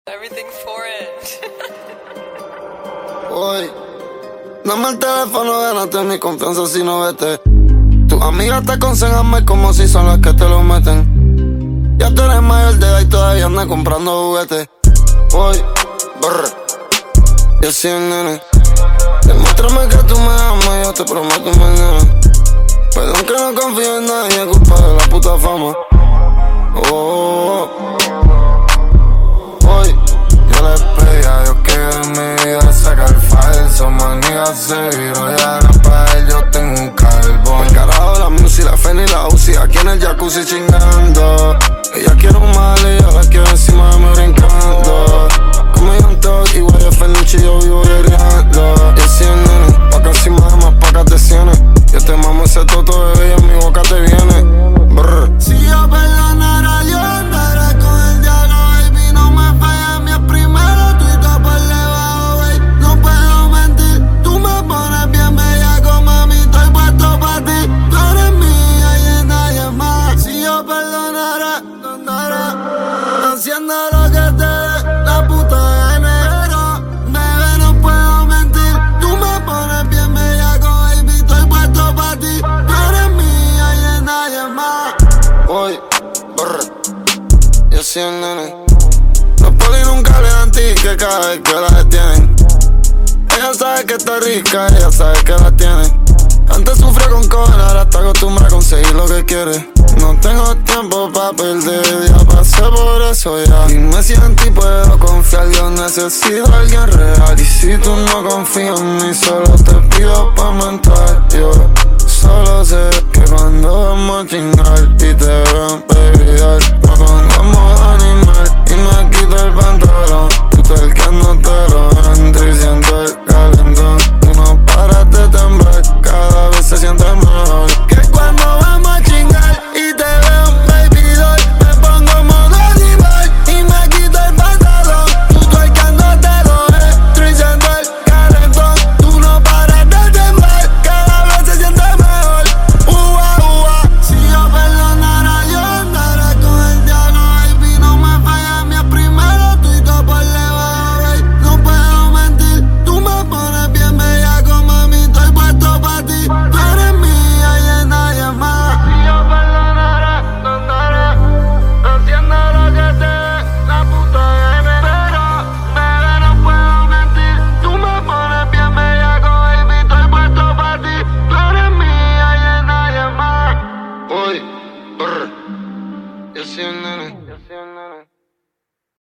Everything for it. Hoy, dame el teléfono, gánate mi confianza si no vete. Tus amigas te aconsejan mal como si son las que te lo meten. Ya tú eres mayor de edad y todavía andas comprando juguetes. Hoy, yo soy el nene. Demuéstrame que tú me amas y yo te prometo mañana. Perdón que no confío en nadie, culpa de la puta fama. Hoy, yo le pedí a Dios que de mi vida saca el falso. Manía se viró y ahora para él yo tengo un carbón. El carajo, la music, la Feni, la Uzi, aquí en el jacuzzi chingando. Ella quiere un mal y yo la quiero encima de mí brincando. Como yo un toque, igual de Fernucci yo vivo guerreando. Y así el nene, pa' acá encima de más pocas lesiones. Yo te mamo ese toto, bebé, y en mi boca te viene. Si yo perdonara a Dios, andaré con el diablo, baby. No me falles, mi primero tuito por debajo, baby. No puedo mentir, tú me pones bien bellaco, mami. Estoy puesto pa' ti, tú eres mía y de nadie más. Si yo perdonara, andaré haciendo lo que te dé la puta gana. Pero, bebé, no puedo mentir, tú me pones bien bellaco, baby. Estoy puesto pa' ti, tú eres mía y de nadie más. Hoy, yo soy el nene. Los polis nunca le dan ticket cada vez que la detienen. Ella sabe que está rica, ella sabe que la tiene. Antes sufrió con cojones, ahora está acostumbrada a conseguir lo que quiere. No tengo tiempo pa' perder, ya pasé por eso ya. Dime si en ti puedo confiar, yo necesito a alguien real. Y si tú no confías en mí, solo te pido pa' mentar. Yo solo sé que cuando vamos a chingar y te veo en baby, nos pongamos animal y me quito el pantalón.